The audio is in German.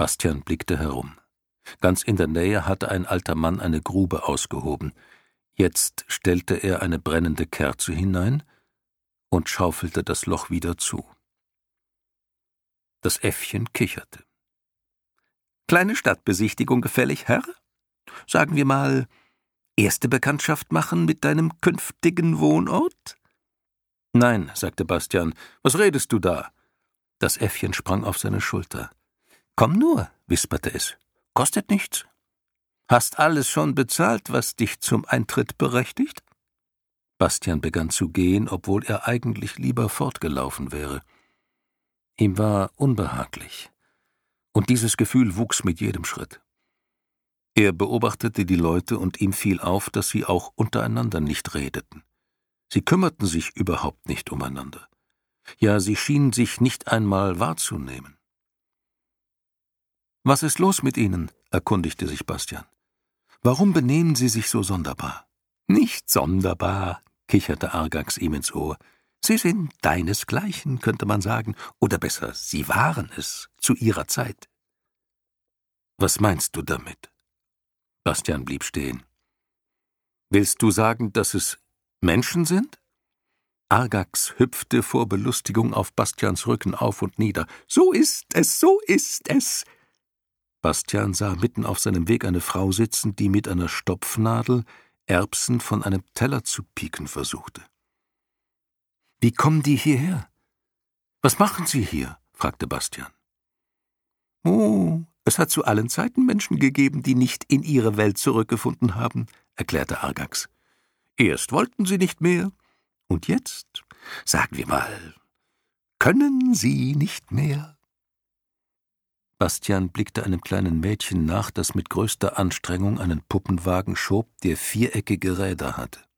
Bastian blickte herum. Ganz in der Nähe hatte ein alter Mann eine Grube ausgehoben. Jetzt stellte er eine brennende Kerze hinein und schaufelte das Loch wieder zu. Das Äffchen kicherte. »Kleine Stadtbesichtigung gefällig, Herr? Sagen wir mal, erste Bekanntschaft machen mit deinem künftigen Wohnort?« »Nein«, sagte Bastian, »was redest du da?« Das Äffchen sprang auf seine Schulter. »Komm nur«, wisperte es, »kostet nichts. Hast alles schon bezahlt, was dich zum Eintritt berechtigt?« Bastian begann zu gehen, obwohl er eigentlich lieber fortgelaufen wäre. Ihm war unbehaglich, und dieses Gefühl wuchs mit jedem Schritt. Er beobachtete die Leute, und ihm fiel auf, dass sie auch untereinander nicht redeten. Sie kümmerten sich überhaupt nicht umeinander. Ja, sie schienen sich nicht einmal wahrzunehmen. »Was ist los mit Ihnen?« erkundigte sich Bastian. »Warum benehmen Sie sich so sonderbar?« »Nicht sonderbar«, kicherte Argax ihm ins Ohr. »Sie sind deinesgleichen, könnte man sagen, oder besser, Sie waren es zu Ihrer Zeit.« »Was meinst du damit?« Bastian blieb stehen. »Willst du sagen, dass es Menschen sind?« Argax hüpfte vor Belustigung auf Bastians Rücken auf und nieder. »So ist es, so ist es!« Bastian sah mitten auf seinem Weg eine Frau sitzen, die mit einer Stopfnadel Erbsen von einem Teller zu pieken versuchte. »Wie kommen die hierher? Was machen sie hier?« fragte Bastian. »Oh, es hat zu allen Zeiten Menschen gegeben, die nicht in ihre Welt zurückgefunden haben«, erklärte Argax. »Erst wollten sie nicht mehr, und jetzt, sagen wir mal, können sie nicht mehr?« Bastian blickte einem kleinen Mädchen nach, das mit größter Anstrengung einen Puppenwagen schob, der viereckige Räder hatte.